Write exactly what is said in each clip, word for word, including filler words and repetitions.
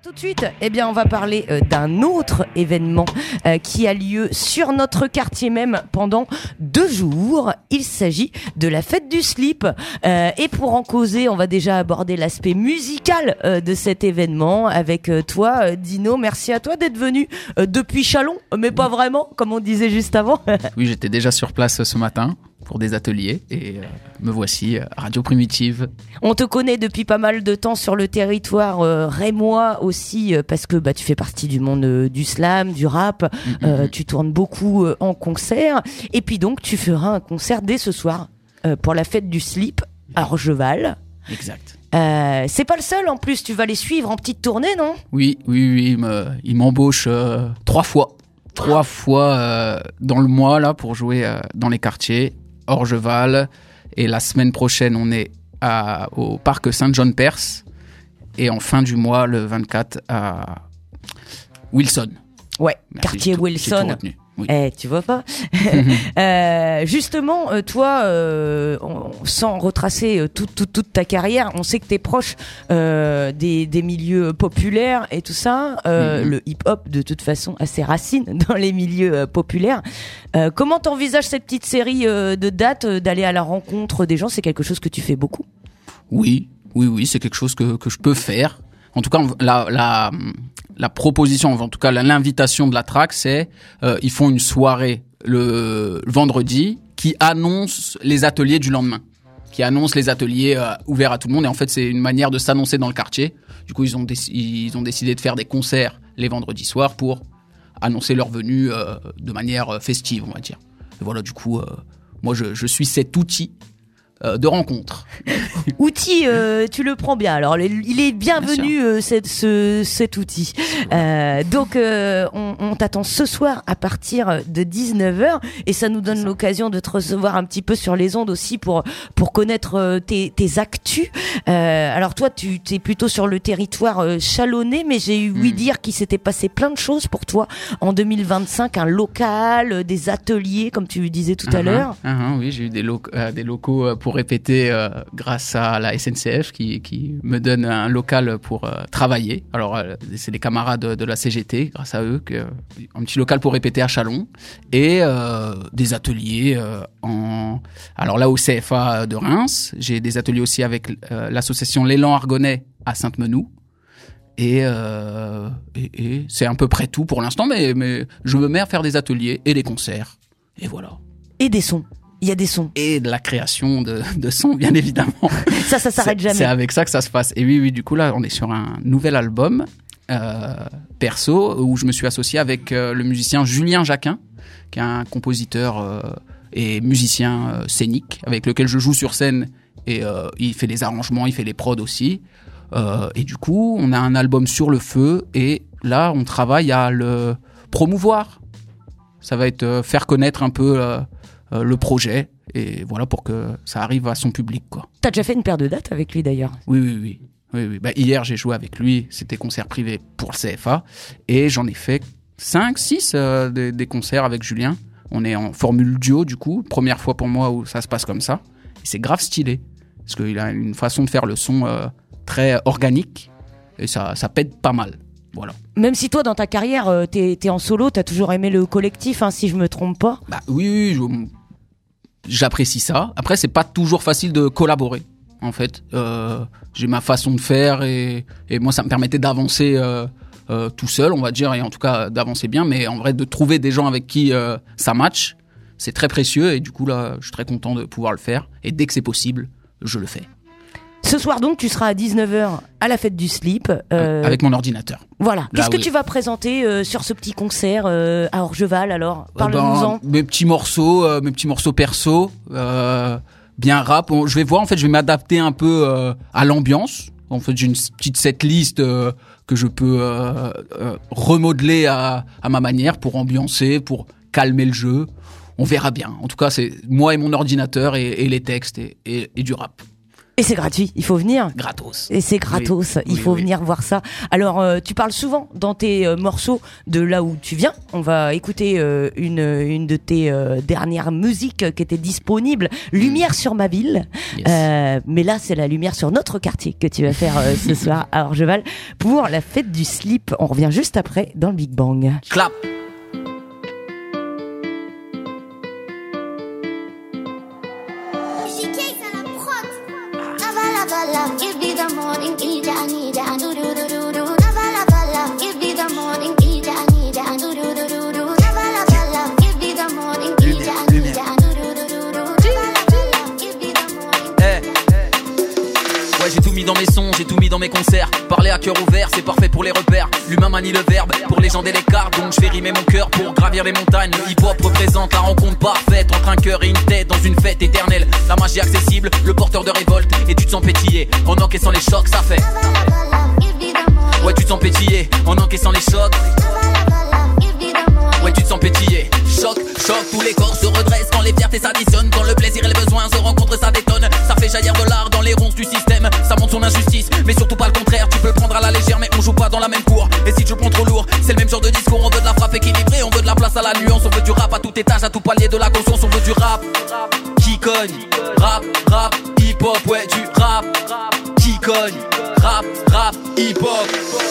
tout de suite, eh bien, on va parler euh, d'un autre événement euh, qui a lieu sur notre quartier même pendant deux jours. Il s'agit de la fête du slip. Euh, et pour en causer, on va déjà aborder l'aspect musical euh, de cet événement avec euh, toi, euh, Dino. Merci à toi d'être venu euh, depuis Châlons, mais pas vraiment, comme on disait juste avant. Oui, j'étais déjà sur place ce matin pour des ateliers et euh, me voici à Radio Primitive. On te connaît depuis pas mal de temps sur le territoire euh, rémois aussi euh, parce que bah, tu fais partie du monde euh, du slam, du rap, mm-hmm. euh, tu tournes beaucoup euh, en concert et puis donc tu feras un concert dès ce soir euh, pour la fête du slip à Orgeval. Exact. Euh, c'est pas le seul en plus, tu vas les suivre en petite tournée, non ? Oui, oui, oui, il, me, il m'embauche euh, trois fois. Trois ah. fois euh, dans le mois là pour jouer euh, dans les quartiers. Orgeval, et la semaine prochaine on est à, au parc Saint-Jean-Perse et en fin du mois le vingt-quatre à Wilson. Ouais, Merci, quartier j'ai tout, Wilson. J'ai tout oui. Eh, tu vois pas. euh, justement, euh, toi, euh, on, sans retracer euh, toute, toute, toute ta carrière, on sait que t'es proche euh, des, des milieux populaires et tout ça. Euh, mm-hmm. Le hip-hop, de toute façon, a ses racines dans les milieux euh, populaires. Euh, comment t'envisages cette petite série euh, de dates, euh, d'aller à la rencontre des gens ? C'est quelque chose que tu fais beaucoup ? Oui, oui, oui, c'est quelque chose que, que je peux faire. En tout cas, la, la, la proposition, en tout cas l'invitation de la track, c'est euh, ils font une soirée le, le vendredi qui annonce les ateliers du lendemain, qui annonce les ateliers euh, ouverts à tout le monde. Et en fait, c'est une manière de s'annoncer dans le quartier. Du coup, ils ont, déc- ils ont décidé de faire des concerts les vendredis soirs pour annoncer leur venue euh, de manière festive, on va dire. Et voilà, du coup, euh, moi, je, je suis cet outil de rencontre. Outil, euh, tu le prends bien. Alors, il est bienvenu euh, cet, ce, cet outil. Euh, donc, euh, on, on t'attend ce soir à partir de dix-neuf heures et ça nous donne l'occasion de te recevoir un petit peu sur les ondes aussi pour pour connaître euh, tes, tes actus. Euh, alors, toi, tu es plutôt sur le territoire euh, chalonnais, mais j'ai eu ouï mmh. dire qu'il s'était passé plein de choses pour toi en deux mille vingt-cinq, un local, euh, des ateliers, comme tu disais tout uh-huh, à l'heure. Uh-huh, oui, j'ai eu des, lo- euh, des locaux euh, pour répéter euh, grâce à la S N C F qui, qui me donne un local pour euh, travailler. Alors, euh, c'est les camarades de, de la C G T, grâce à eux, que, un petit local pour répéter à Châlons et euh, des ateliers euh, en... Alors là, au C F A de Reims, j'ai des ateliers aussi avec euh, l'association L'Élan Argonais à Sainte-Menou. Et, euh, et, et c'est à peu près tout pour l'instant, mais, mais je me mets à faire des ateliers et des concerts. Et voilà. Et des sons. Il y a des sons. Et de la création de, de sons, bien évidemment. Ça, ça s'arrête c'est, jamais. C'est avec ça que ça se passe. Et oui, oui, du coup, là, on est sur un nouvel album euh, perso où je me suis associé avec euh, le musicien Julien Jacquin, qui est un compositeur euh, et musicien euh, scénique, avec lequel je joue sur scène. Et euh, il fait les arrangements, il fait les prods aussi. Euh, et du coup, on a un album sur le feu. Et là, on travaille à le promouvoir. Ça va être euh, faire connaître un peu... Euh, Euh, le projet et voilà pour que ça arrive à son public quoi. T'as déjà fait une paire de dates avec lui d'ailleurs ? Oui oui oui. oui, oui. Bah, hier j'ai joué avec lui, c'était concert privé pour le C F A et j'en ai fait cinq six euh, des, des concerts avec Julien. On est en formule duo du coup, première fois pour moi où ça se passe comme ça. Et c'est grave stylé parce qu'il a une façon de faire le son euh, très organique et ça, ça pète pas mal. Voilà. Même si toi, dans ta carrière, euh, t'es, t'es en solo, t'as toujours aimé le collectif, hein, si je me trompe pas. Bah oui, oui je, j'apprécie ça. Après, c'est pas toujours facile de collaborer, en fait. Euh, j'ai ma façon de faire et, et moi, ça me permettait d'avancer euh, euh, tout seul, on va dire, et en tout cas d'avancer bien. Mais en vrai, de trouver des gens avec qui euh, ça match, c'est très précieux. Et du coup, là, je suis très content de pouvoir le faire. Et dès que c'est possible, je le fais. Ce soir donc, tu seras à dix-neuf heures à la fête du slip. Euh... Avec mon ordinateur. Voilà. Là, Qu'est-ce que oui. tu vas présenter euh, sur ce petit concert euh, à Orgeval alors ? Parle-nous-en. Euh ben, mes petits morceaux, euh, mes petits morceaux perso, euh, bien rap. On, je vais voir, en fait, je vais m'adapter un peu euh, à l'ambiance. En fait, j'ai une petite setlist euh, que je peux euh, euh, remodeler à, à ma manière pour ambiancer, pour calmer le jeu. On verra bien. En tout cas, c'est moi et mon ordinateur et, et les textes et, et, et du rap. Et c'est gratuit, il faut venir. Gratos. Et c'est gratos, Oui. il Oui, faut oui. venir voir ça. Alors, euh, tu parles souvent dans tes euh, morceaux de là où tu viens. On va écouter euh, une, une de tes euh, dernières musiques euh, qui était disponible, Lumière sur ma ville. Yes. Euh, mais là, c'est la lumière sur notre quartier que tu vas faire euh, ce soir à Orgeval pour la fête du slip. On revient juste après dans le Big Bang. Clap. Give me the morning, eat I need I do do do do do. Lava lava lava, give me the morning, eat I need I do do do do do. Lava lava lava, give me the morning, eat I need I do do do do do. Lava lava lava, give me the morning. Hey. Ouais, j'ai tout mis dans mes sons, j'ai tout mis dans mes concerts. Parler à cœur ouvert, c'est parfait pour les repères. L'humain manie le verbe pour légender les cartes. Donc je vais rimer mon cœur pour gravir les montagnes. Le hip-hop représente la rencontre parfaite entre un cœur et une tête dans une fête éternelle. La magie accessible, le porteur de révolte. Et tu te sens pétiller en encaissant les chocs, ça fait. Ouais, tu te sens pétiller en encaissant les chocs. Ouais, tu te sens pétiller. Choc, choc, tous les corps se redressent quand les fiertés s'additionnent. Quand le plaisir et les besoins se rencontrent, ça détonne. Ça fait jaillir de l'art dans les ronces du système. Ça montre son injustice, mais surtout pas le contraire. Tu peux le prendre à la légère, mais on joue pas dans la même cour. Et si tu le prends trop lourd, c'est le même genre de discours. On veut de la frappe équilibrée, on veut de la place à la nuance. On veut du rap à tout étage, à tout palier de la conscience. On veut du rap qui cogne. Rap, rap, hip-hop, ouais, du rap qui cogne. Rap, rap, hip-hop.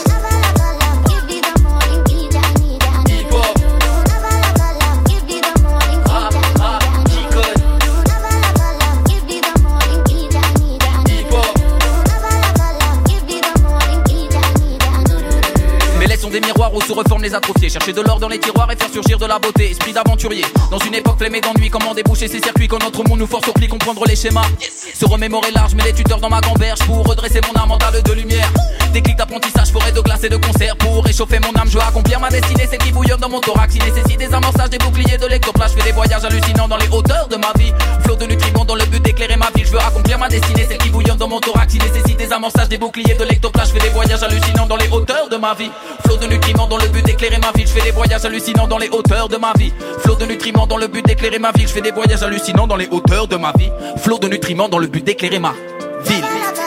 Des miroirs où se reforment les atrophiés. Chercher de l'or dans les tiroirs et faire surgir de la beauté. Esprit d'aventurier. Dans une époque flémée d'ennui, comment déboucher ces circuits quand notre monde nous force au pli, comprendre les schémas. Se remémorer large, mais les tuteurs dans ma gamberge pour redresser mon âme en dalle de lumière. Déclic d'apprentissage, forêt de glace et de concert pour réchauffer mon âme. Je veux accomplir ma destinée, c'est qui bouillonne dans mon thorax. Il nécessite des amorçages, des boucliers, de l'ectoplasme. Je fais des voyages hallucinants dans les hauteurs de ma vie. Flot de nutriments dans le but d'éclairer ma ville. Je veux accomplir ma destinée, c'est qui bouillonne dans mon thorax. Il nécessite des amorçages, des boucliers, de l'ectoplasme. Je fais des voyages hallucinants dans les hauteurs de ma vie. Flot de nutriments dans le but d'éclairer ma ville. Je fais des voyages hallucinants dans les hauteurs de ma vie. Flot de nutriments dans le but d'éclairer ma ville. Je fais des voyages hallucinants dans les hauteurs de ma vie. Flot de nutriments dans le but d'éclairer ma ville.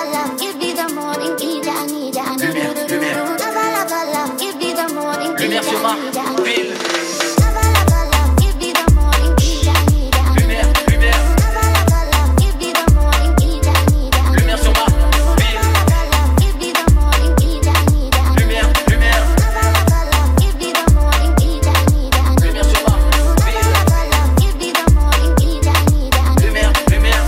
Lumière, lumière. Lumière sur ma ville. Lumière, lumière. Lumière sur ma ville. Lumière, lumière. Lumière sur ma ville. Lumière, lumière.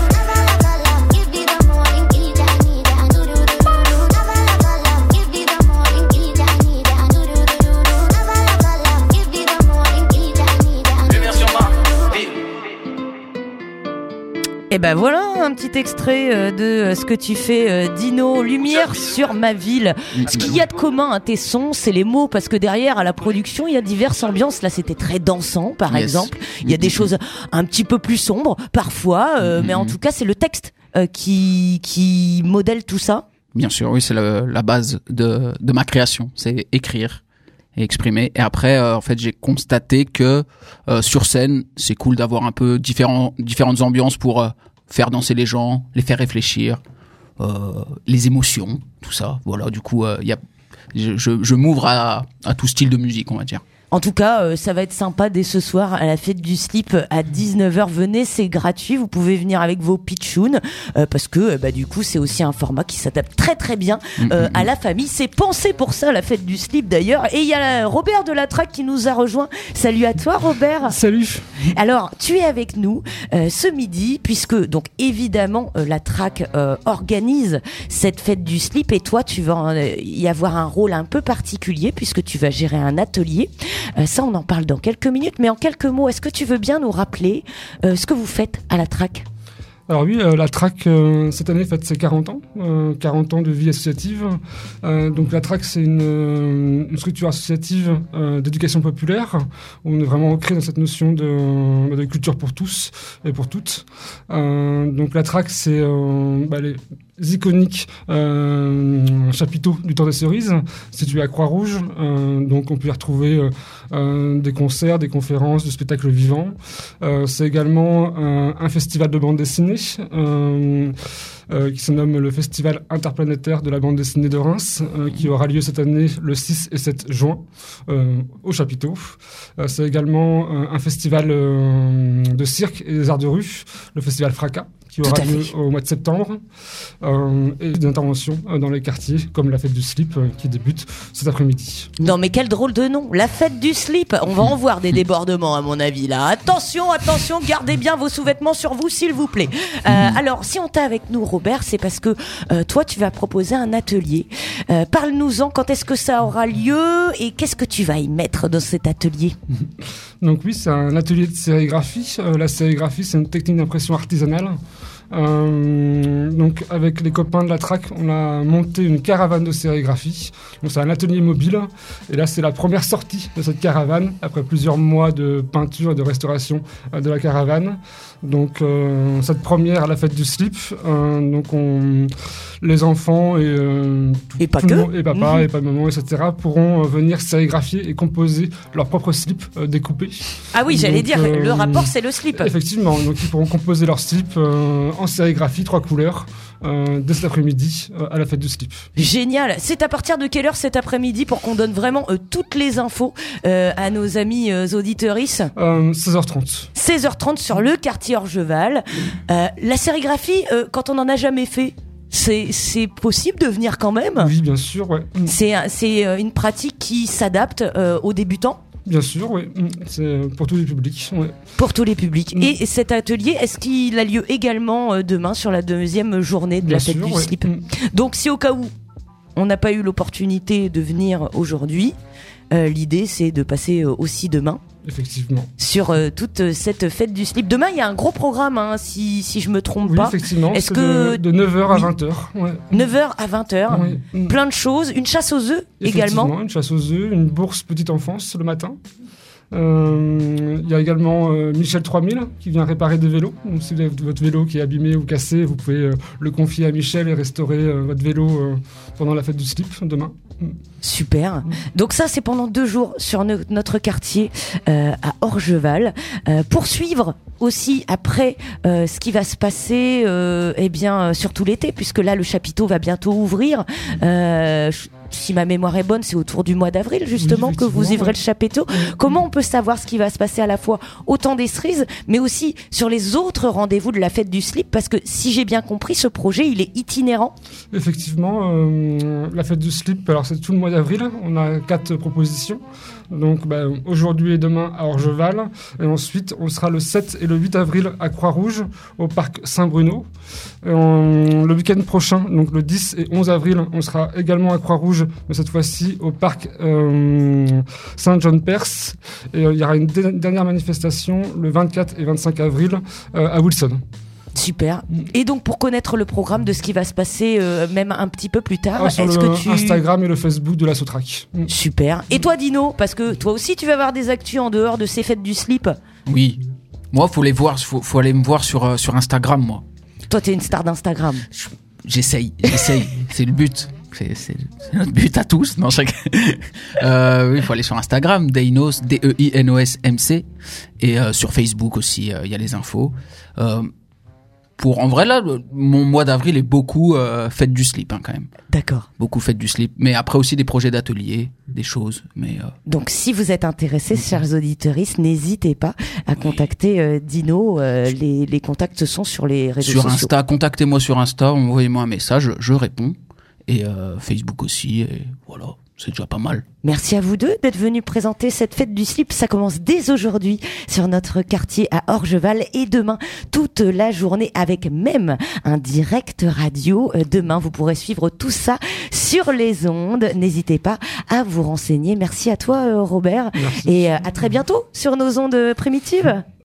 Et ben voilà un petit extrait euh, de euh, ce que tu fais, euh, Dino. Lumière sur ma ville. Ce qu'il y a de commun à tes sons, c'est les mots, parce que derrière, à la production, il y a diverses ambiances. Là, c'était très dansant, par Yes. exemple. Il y a des choses un petit peu plus sombres, parfois, euh, mm-hmm. mais en tout cas, c'est le texte euh, qui qui modèle tout ça. Bien sûr, oui, c'est le, la base de de ma création, c'est écrire et exprimer. Et après, euh, en fait, j'ai constaté que euh, sur scène, c'est cool d'avoir un peu différents différentes ambiances pour euh, faire danser les gens, les faire réfléchir, euh, les émotions, tout ça. Voilà, du coup, il euh, y a, je, je, je m'ouvre à, à tout style de musique, on va dire. En tout cas, euh, ça va être sympa dès ce soir à la fête du slip à dix-neuf heures. Venez, c'est gratuit. Vous pouvez venir avec vos pitchouns euh, parce que euh, bah, du coup, c'est aussi un format qui s'adapte très très bien euh, mm-hmm. à la famille. C'est pensé pour ça, la fête du slip d'ailleurs. Et il y a Robert de la Traque qui nous a rejoint. Salut à toi, Robert. Salut. Alors, tu es avec nous euh, ce midi puisque donc évidemment euh, la Traque euh, organise cette fête du slip et toi, tu vas euh, y avoir un rôle un peu particulier puisque tu vas gérer un atelier. Euh, ça, on en parle dans quelques minutes, mais en quelques mots, est-ce que tu veux bien nous rappeler euh, ce que vous faites à la Traque ? Alors oui, euh, la Traque, euh, cette année, fête ses quarante ans, euh, quarante ans de vie associative. Euh, donc la Traque, c'est une, euh, une structure associative euh, d'éducation populaire. On est vraiment ancré dans cette notion de, de culture pour tous et pour toutes. Euh, donc la Traque, c'est euh, bah, les iconiques euh, chapiteaux du Temps des Cerises, situé à Croix-Rouge. Euh, donc on peut y retrouver euh, euh, des concerts, des conférences, des spectacles vivants. Euh, c'est également euh, un festival de bande dessinée. Euh, euh, qui se nomme le Festival interplanétaire de la bande dessinée de Reims, euh, qui aura lieu cette année le six et sept juin euh, au chapiteau. Euh, c'est également euh, un festival euh, de cirque et des arts de rue, le Festival Fracas, qui aura lieu au mois de septembre, euh, et des interventions euh, dans les quartiers, comme la fête du slip, euh, qui débute cet après-midi. Non mais quel drôle de nom, la fête du slip. On va en voir des débordements à mon avis là. Attention, attention, gardez bien vos sous-vêtements sur vous s'il vous plaît. Euh, alors si on t'a avec nous Robert, c'est parce que euh, toi tu vas proposer un atelier. Euh, Parle-nous-en, quand est-ce que ça aura lieu et qu'est-ce que tu vas y mettre dans cet atelier? Donc oui, c'est un atelier de sérigraphie. Euh, la sérigraphie, c'est une technique d'impression artisanale. Euh, donc avec les copains de la Track, on a monté une caravane de sérigraphie. Donc c'est un atelier mobile. Et là, c'est la première sortie de cette caravane après plusieurs mois de peinture et de restauration euh, de la caravane. Donc euh, cette première à la fête du slip. Euh, donc on, les enfants et euh, tout, et pas tout que le monde, et papa mmh. et pas maman, et cetera pourront euh, venir sérigraphier et composer leur propre slip euh, découpé. Ah oui, j'allais donc, dire, euh, le rapport c'est le slip. Effectivement, donc ils pourront composer leur slip euh, en sérigraphie, trois couleurs, euh, dès cet après-midi euh, à la fête du slip. Génial. C'est à partir de quelle heure cet après-midi pour qu'on donne vraiment euh, toutes les infos euh, à nos amis euh, auditeuristes? euh, seize heures trente. seize heures trente sur le quartier Orgeval. Euh, la sérigraphie, euh, quand on n'en a jamais fait, c'est, c'est possible de venir quand même? Oui, bien sûr, ouais. C'est, c'est euh, une pratique qui s'adapte euh, aux débutants? Bien sûr, oui. C'est pour tous les publics. Ouais. Pour tous les publics. Mm. Et cet atelier, est-ce qu'il a lieu également euh, demain sur la deuxième journée de Bien la fête sûr, du ouais. slip? Mm. Donc si au cas où on n'a pas eu l'opportunité de venir aujourd'hui, euh, l'idée c'est de passer euh, aussi demain. Effectivement. Sur euh, toute cette fête du slip. Demain, il y a un gros programme, hein, si, si je me trompe Oui, pas. effectivement. Est-ce c'est que... de, de neuf heures à oui. vingt heures. Ouais. neuf heures à vingt heures. Oui. Plein de choses. Une chasse aux œufs Effectivement, également. une chasse aux œufs, une bourse petite enfance le matin. Euh, il y a également euh, Michel trois mille qui vient réparer des vélos. Donc, si vous avez votre vélo qui est abîmé ou cassé, vous pouvez euh, le confier à Michel et restaurer euh, votre vélo euh, pendant la fête du slip demain. Super. Donc ça, c'est pendant deux jours sur no- notre quartier euh, à Orgeval. Euh, pour suivre aussi après euh, ce qui va se passer, euh, eh bien, sur tout l'été, puisque là, le chapiteau va bientôt ouvrir. Euh, si ma mémoire est bonne, c'est autour du mois d'avril, justement, oui, que vous effectivement, ouvrez ouais. le chapiteau. Comment on peut savoir ce qui va se passer à la fois au temps des cerises, mais aussi sur les autres rendez-vous de la fête du slip? Parce que si j'ai bien compris, ce projet, il est itinérant. Effectivement, euh, la fête du slip, alors c'est tout le mois d'avril. On a quatre propositions. Donc bah, aujourd'hui et demain à Orgeval. Et ensuite, on sera le sept et le huit avril à Croix-Rouge, au parc Saint-Bruno. Et on, le week-end prochain, donc le dix et onze avril, on sera également à Croix-Rouge, mais cette fois-ci au parc euh, Saint-John-Perse. Et euh, il y aura une dé- dernière manifestation le vingt-quatre et vingt-cinq avril euh, à Wilson. Super. Et donc pour connaître le programme de ce qui va se passer euh, même un petit peu plus tard, Ah, sur est-ce le que tu... Instagram et le Facebook de la Sotrac. Super. Et toi Dino, parce que toi aussi tu vas avoir des actus en dehors de ces fêtes du slip. Oui. Moi, faut les voir, faut, faut aller me voir sur, euh, sur Instagram, moi. Toi t'es une star d'Instagram. J'essaye, j'essaye. C'est le but. C'est, c'est, c'est notre but à tous. Non, chaque... euh, oui, il faut aller sur Instagram, Deinos, D E I N O S M C. Et euh, sur Facebook aussi, il euh, y a les infos. Euh, pour, en vrai, là, le, mon mois d'avril est beaucoup euh, fête du slip, hein, quand même. D'accord. Beaucoup fête du slip. Mais après aussi des projets d'atelier, des choses. Mais euh... Donc si vous êtes intéressés, chers auditeuristes, n'hésitez pas à contacter euh, Dino. Euh, les, les contacts sont sur les réseaux sur sociaux. Insta, contactez-moi sur Insta, envoyez-moi un message, je réponds. Et euh, Facebook aussi, et voilà, c'est déjà pas mal. Merci à vous deux d'être venus présenter cette fête du slip. Ça commence dès aujourd'hui sur notre quartier à Orgeval et demain toute la journée avec même un direct radio. Euh, Demain, vous pourrez suivre tout ça sur les ondes. N'hésitez pas à vous renseigner. Merci à toi, euh, Robert. Merci. Et euh, à très bientôt sur nos ondes primitives.